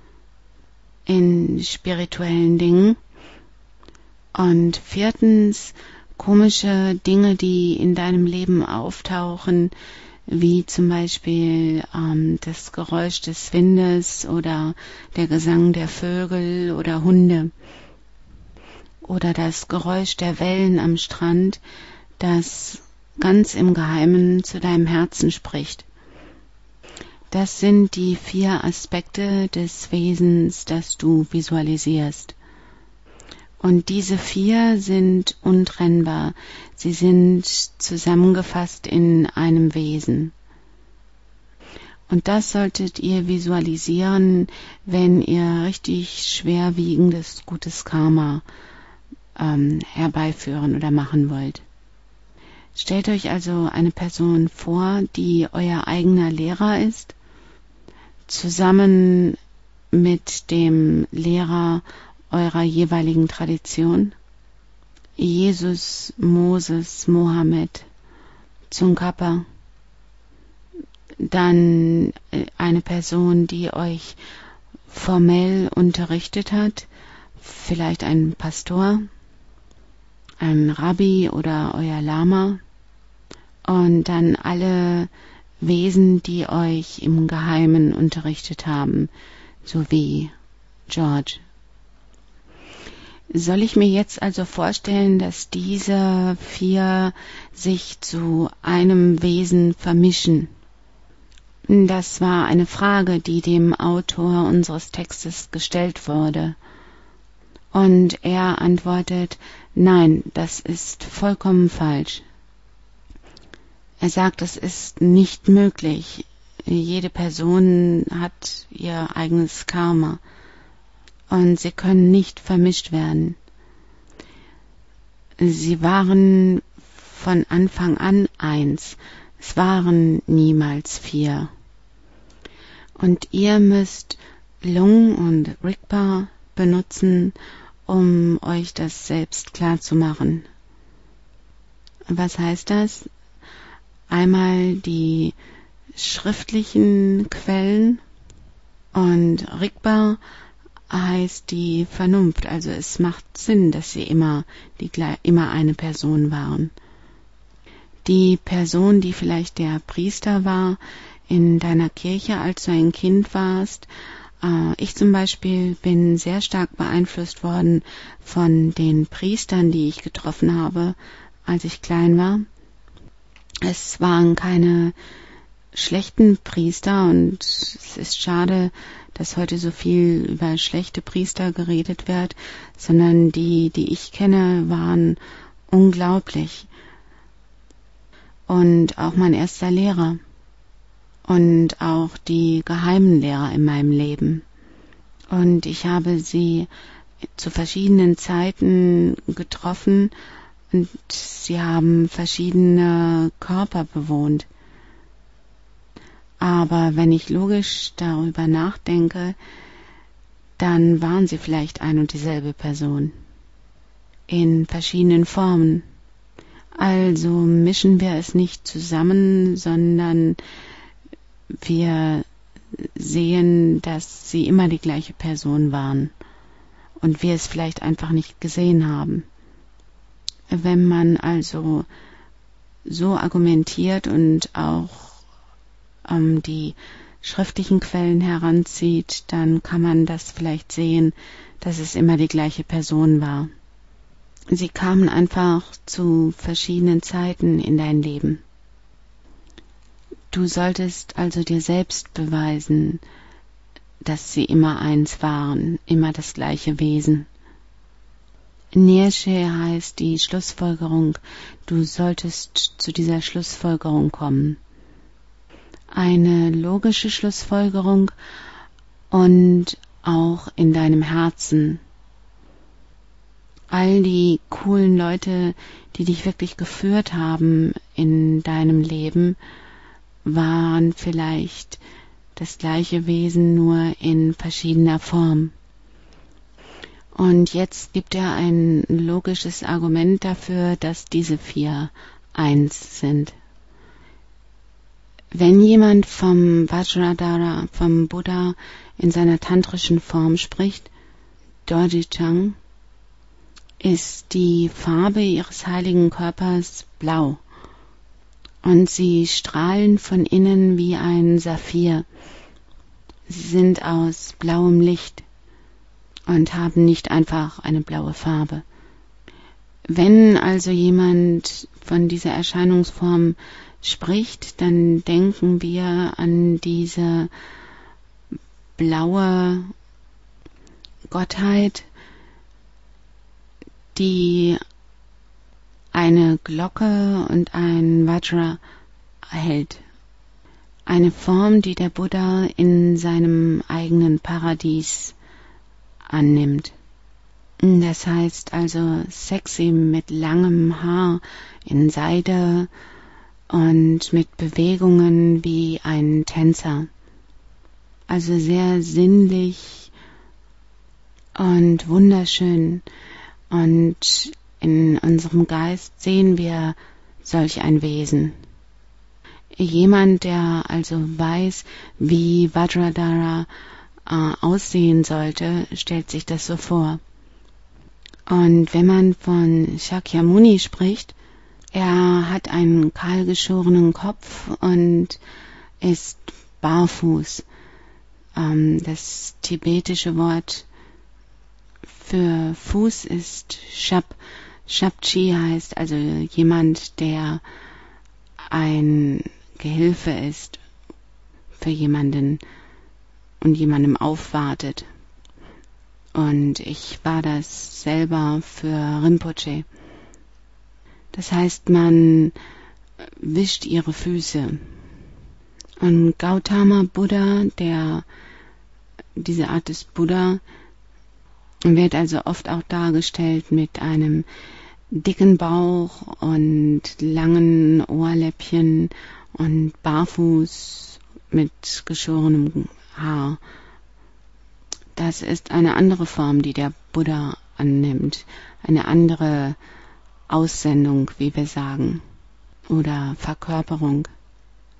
in spirituellen Dingen, und viertens komische Dinge, die in deinem Leben auftauchen, wie zum Beispiel ähm, das Geräusch des Windes oder der Gesang der Vögel oder Hunde oder das Geräusch der Wellen am Strand, das ganz im Geheimen zu deinem Herzen spricht. Das sind die vier Aspekte des Wesens, das du visualisierst. Und diese vier sind untrennbar. Sie sind zusammengefasst in einem Wesen. Und das solltet ihr visualisieren, wenn ihr richtig schwerwiegendes, gutes Karma ähm, herbeiführen oder machen wollt. Stellt euch also eine Person vor, die euer eigener Lehrer ist, zusammen mit dem Lehrer eurer jeweiligen Tradition. Jesus, Moses, Mohammed, Tsongkhapa. Dann eine Person, die euch formell unterrichtet hat, vielleicht ein Pastor, ein Rabbi oder euer Lama. Und dann alle Wesen, die euch im Geheimen unterrichtet haben, so wie George. Soll ich mir jetzt also vorstellen, dass diese vier sich zu einem Wesen vermischen? Das war eine Frage, die dem Autor unseres Textes gestellt wurde. Und er antwortet, nein, das ist vollkommen falsch. Er sagt, es ist nicht möglich. Jede Person hat ihr eigenes Karma. Und sie können nicht vermischt werden. Sie waren von Anfang an eins. Es waren niemals vier. Und ihr müsst Lung und Rigpa benutzen, um euch das selbst klar zu machen. Was heißt das? Einmal die schriftlichen Quellen und Rigpa heißt die Vernunft, also es macht Sinn, dass sie immer, die, immer eine Person waren. Die Person, die vielleicht der Priester war in deiner Kirche, als du ein Kind warst. Äh, ich zum Beispiel bin sehr stark beeinflusst worden von den Priestern, die ich getroffen habe, als ich klein war. Es waren keine schlechten Priester und es ist schade, dass heute so viel über schlechte Priester geredet wird, sondern die, die ich kenne, waren unglaublich. Und auch mein erster Lehrer und auch die geheimen Lehrer in meinem Leben. Und ich habe sie zu verschiedenen Zeiten getroffen und sie haben verschiedene Körper bewohnt. Aber wenn ich logisch darüber nachdenke, dann waren sie vielleicht ein und dieselbe Person in verschiedenen Formen. Also mischen wir es nicht zusammen, sondern wir sehen, dass sie immer die gleiche Person waren und wir es vielleicht einfach nicht gesehen haben. Wenn man also so argumentiert und auch ähm, die schriftlichen Quellen heranzieht, dann kann man das vielleicht sehen, dass es immer die gleiche Person war. Sie kamen einfach zu verschiedenen Zeiten in dein Leben. Du solltest also dir selbst beweisen, dass sie immer eins waren, immer das gleiche Wesen. Nirshe heißt die Schlussfolgerung, du solltest zu dieser Schlussfolgerung kommen. Eine logische Schlussfolgerung und auch in deinem Herzen. All die coolen Leute, die dich wirklich geführt haben in deinem Leben, waren vielleicht das gleiche Wesen, nur in verschiedener Form. Und jetzt gibt er ein logisches Argument dafür, dass diese vier eins sind. Wenn jemand vom Vajradhara, vom Buddha in seiner tantrischen Form spricht, Dorji-Chang, ist die Farbe ihres heiligen Körpers blau und sie strahlen von innen wie ein Saphir. Sie sind aus blauem Licht und haben nicht einfach eine blaue Farbe. Wenn also jemand von dieser Erscheinungsform spricht, dann denken wir an diese blaue Gottheit, die eine Glocke und ein Vajra hält. Eine Form, die der Buddha in seinem eigenen Paradies annimmt. Das heißt also sexy mit langem Haar in Seide und mit Bewegungen wie ein Tänzer. Also sehr sinnlich und wunderschön. Und in unserem Geist sehen wir solch ein Wesen. Jemand, der also weiß, wie Vajradhara äh, aussehen sollte, stellt sich das so vor. Und wenn man von Shakyamuni spricht, er hat einen kahlgeschorenen Kopf und ist barfuß. Ähm, das tibetische Wort für Fuß ist Shap. Shapchi heißt also jemand, der ein Gehilfe ist für jemanden und jemandem aufwartet. Und ich war das selber für Rinpoche. Das heißt, man wischt ihre Füße. Und Gautama Buddha, der diese Art des Buddha, wird also oft auch dargestellt mit einem dicken Bauch und langen Ohrläppchen und barfuß mit geschorenem Haar. Das ist eine andere Form, die der Buddha annimmt, eine andere Aussendung, wie wir sagen, oder Verkörperung.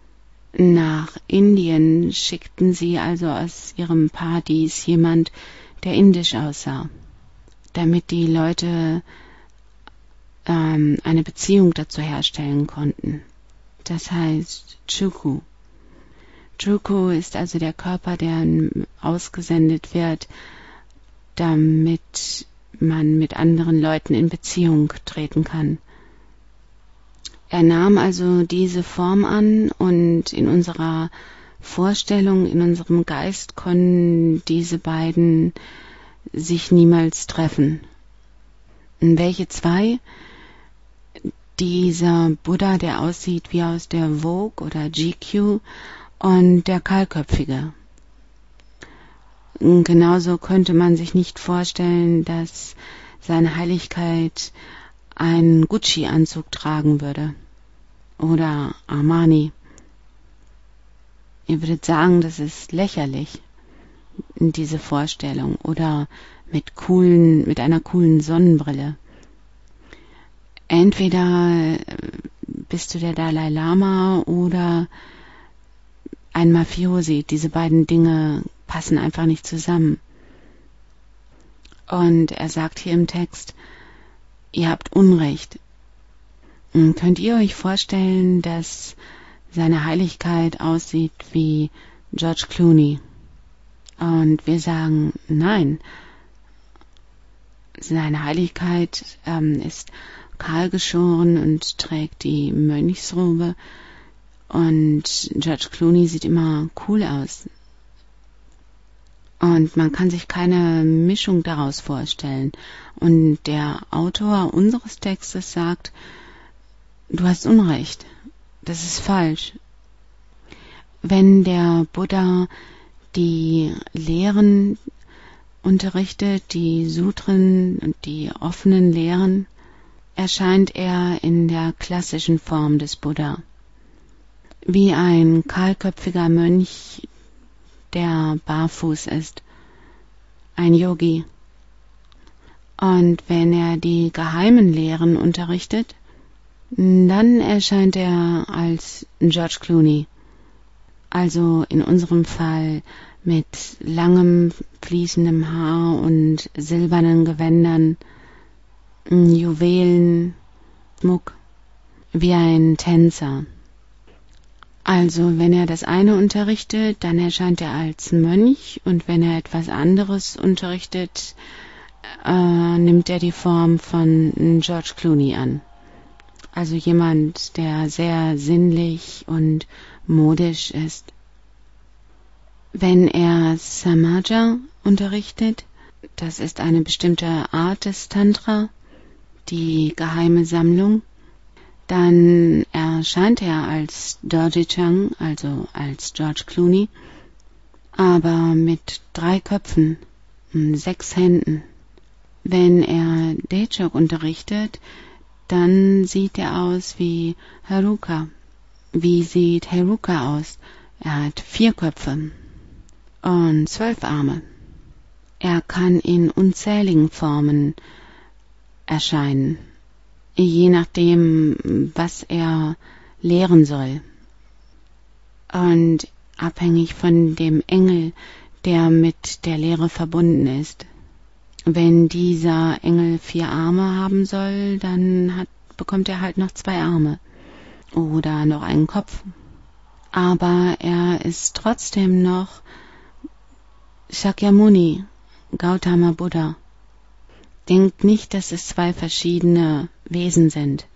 Nach Indien schickten sie also aus ihrem Paradies jemand, der indisch aussah, damit die Leute ähm, eine Beziehung dazu herstellen konnten. Das heißt Chuku. Chuku ist also der Körper, der ausgesendet wird, damit man mit anderen Leuten in Beziehung treten kann. Er nahm also diese Form an und in unserer Vorstellung, in unserem Geist konnten diese beiden sich niemals treffen. Und welche zwei? Dieser Buddha, der aussieht wie aus der Vogue oder G Q, und der Kahlköpfige. Genauso könnte man sich nicht vorstellen, dass seine Heiligkeit einen Gucci-Anzug tragen würde oder Armani. Ihr würdet sagen, das ist lächerlich, diese Vorstellung, oder mit coolen, mit einer coolen Sonnenbrille. Entweder bist du der Dalai Lama oder ein Mafiosi. Diese beiden Dinge passen einfach nicht zusammen. Und er sagt hier im Text, ihr habt Unrecht. Und könnt ihr euch vorstellen, dass seine Heiligkeit aussieht wie George Clooney? Und wir sagen, nein. Seine Heiligkeit ähm, ist kahlgeschoren und trägt die Mönchsrobe. Und George Clooney sieht immer cool aus. Und man kann sich keine Mischung daraus vorstellen. Und der Autor unseres Textes sagt, du hast Unrecht. Das ist falsch. Wenn der Buddha die Lehren unterrichtet, die Sutren und die offenen Lehren, erscheint er in der klassischen Form des Buddha. Wie ein kahlköpfiger Mönch, der barfuß ist, ein Yogi. Und wenn er die geheimen Lehren unterrichtet, dann erscheint er als George Clooney. Also in unserem Fall mit langem, fließendem Haar und silbernen Gewändern, Juwelen, Schmuck, wie ein Tänzer. Also wenn er das eine unterrichtet, dann erscheint er als Mönch, und wenn er etwas anderes unterrichtet, äh, nimmt er die Form von George Clooney an. Also jemand, der sehr sinnlich und modisch ist. Wenn er Samaja unterrichtet, das ist eine bestimmte Art des Tantra, die geheime Sammlung, dann erscheint er als Dorje Chang, also als George Clooney, aber mit drei Köpfen und sechs Händen. Wenn er Dechok unterrichtet, dann sieht er aus wie Heruka. Wie sieht Heruka aus? Er hat vier Köpfe und zwölf Arme. Er kann in unzähligen Formen erscheinen, je nachdem, was er lehren soll. Und abhängig von dem Engel, der mit der Lehre verbunden ist. Wenn dieser Engel vier Arme haben soll, dann hat, bekommt er halt noch zwei Arme oder noch einen Kopf. Aber er ist trotzdem noch Shakyamuni, Gautama Buddha. Denkt nicht, dass es zwei verschiedene Wesen sind.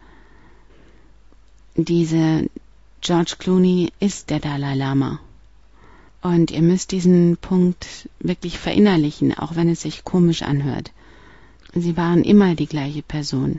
Diese George Clooney ist der Dalai Lama. Und ihr müsst diesen Punkt wirklich verinnerlichen, auch wenn es sich komisch anhört. Sie waren immer die gleiche Person.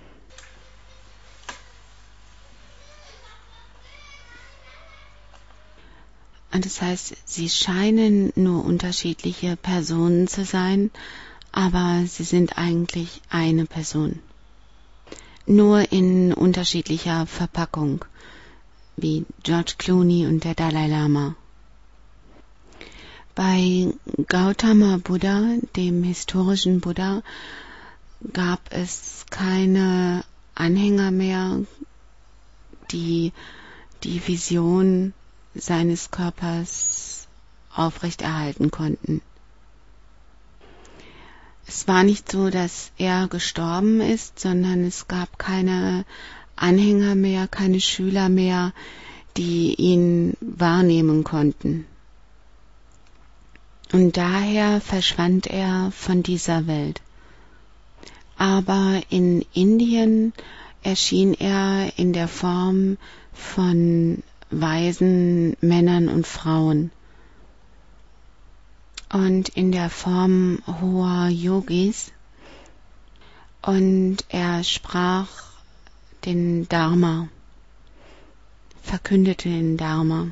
Und das heißt, sie scheinen nur unterschiedliche Personen zu sein, aber sie sind eigentlich eine Person. Nur in unterschiedlicher Verpackung, wie George Clooney und der Dalai Lama. Bei Gautama Buddha, dem historischen Buddha, gab es keine Anhänger mehr, die die Vision seines Körpers aufrechterhalten konnten. Es war nicht so, dass er gestorben ist, sondern es gab keine Anhänger mehr, keine Schüler mehr, die ihn wahrnehmen konnten. Und daher verschwand er von dieser Welt. Aber in Indien erschien er in der Form von weisen Männern und Frauen und in der Form hoher Yogis, und er sprach den Dharma, verkündete den Dharma.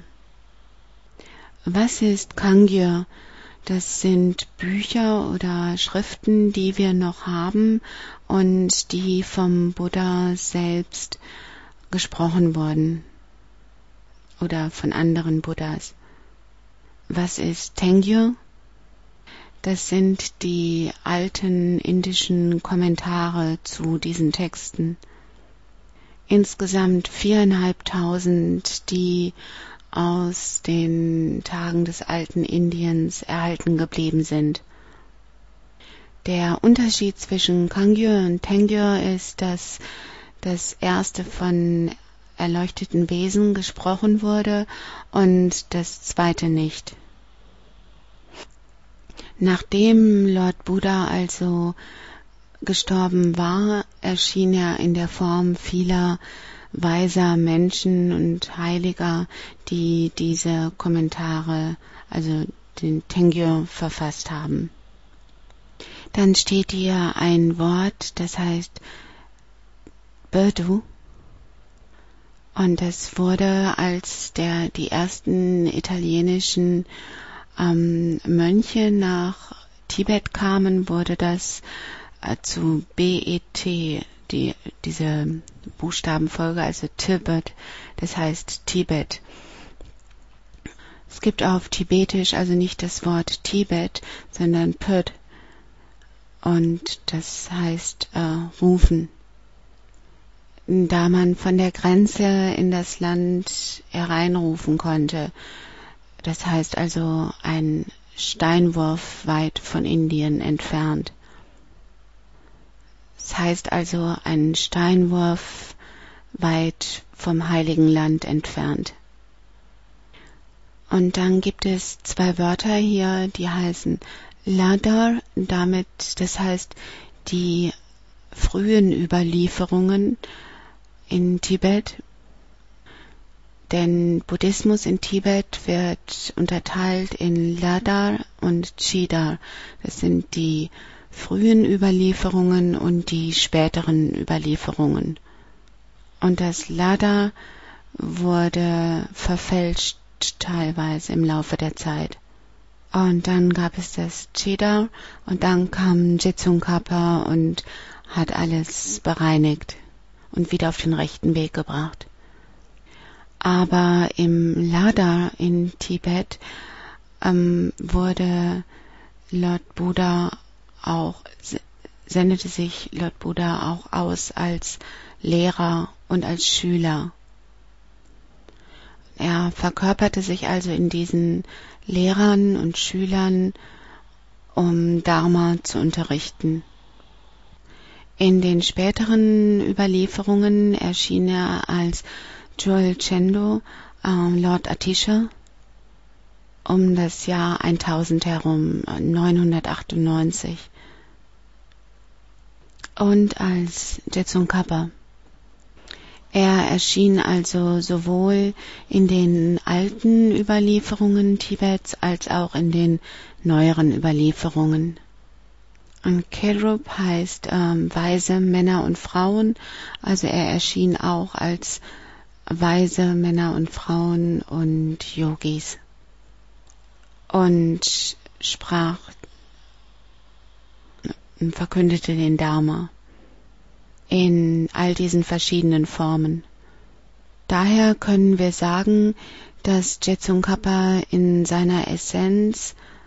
Was ist Kangya? Das sind Bücher oder Schriften, die wir noch haben und die vom Buddha selbst gesprochen wurden oder von anderen Buddhas. Was ist Tengyo? Das sind die alten indischen Kommentare zu diesen Texten. Insgesamt viereinhalbtausend, die aus den Tagen des alten Indiens erhalten geblieben sind. Der Unterschied zwischen Kangyo und Tengyo ist, dass das erste von erleuchteten Wesen gesprochen wurde und das zweite nicht. Nachdem Lord Buddha also gestorben war, erschien er in der Form vieler weiser Menschen und Heiliger, die diese Kommentare, also den Tengyo, verfasst haben. Dann steht hier ein Wort, das heißt Birdu, und das wurde, als der die ersten italienischen ähm, Mönche nach Tibet kamen, wurde das äh, zu B E T, die, diese Buchstabenfolge, also Tibet, das heißt Tibet. Es gibt auf Tibetisch also nicht das Wort Tibet, sondern Pöd, und das heißt äh, rufen. Da man von der Grenze in das Land hereinrufen konnte, das heißt also ein Steinwurf weit von Indien entfernt. Das heißt also ein Steinwurf weit vom Heiligen Land entfernt. Und dann gibt es zwei Wörter hier, die heißen Ladar, damit, das heißt die frühen Überlieferungen in Tibet. Denn Buddhismus in Tibet wird unterteilt in Ladar und Chidar. Das sind die frühen Überlieferungen und die späteren Überlieferungen. Und das Ladar wurde verfälscht teilweise im Laufe der Zeit. Und dann gab es das Chidar und dann kam Jetsunkappa und hat alles bereinigt und wieder auf den rechten Weg gebracht. Aber im Ladar in Tibet ähm, wurde Lord Buddha auch, sendete sich Lord Buddha auch aus als Lehrer und als Schüler. Er verkörperte sich also in diesen Lehrern und Schülern, um Dharma zu unterrichten. In den späteren Überlieferungen erschien er als Joel Chendo, äh, Lord Atisha, um das Jahr tausend herum, neunhundertachtundneunzig, und als Jetsunkappa. Er erschien also sowohl in den alten Überlieferungen Tibets als auch in den neueren Überlieferungen. Und Kerup heißt ähm, weise Männer und Frauen, also er erschien auch als weise Männer und Frauen und Yogis und sprach und verkündete den Dharma in all diesen verschiedenen Formen. Daher können wir sagen, dass Jetsunkappa in seiner Essenz